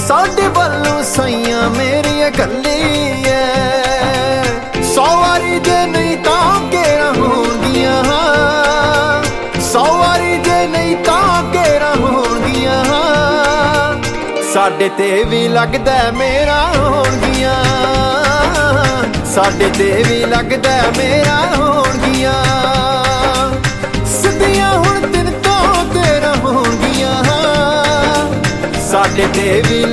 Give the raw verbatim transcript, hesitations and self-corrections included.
ਸਾਡੇ ਵੱਲੋਂ ਸਈਆਂ ਮੇਰੀਆਂ ਗੱਲੀ ਐ। ਸੌ ਵਾਰੀ ਜੇ ਨਹੀਂ ਤਾਂ ਘੇਰਾ ਹੋਣਗੀਆਂ, ਸੌ ਵਾਰੀ ਜੇ ਨਹੀਂ ਤਾਂ ਘੇਰਾ ਹੋਣਗੀਆਂ। ਸਾਡੇ ਤੇ ਵੀ ਲੱਗਦਾ ਮੇਰਾ ਹੋਣਗੀਆਂ, ਸਾਡੇ ਤੇ ਵੀ ਲੱਗਦਾ ਮੇਰਾ ਹੋਣਗੀਆਂ।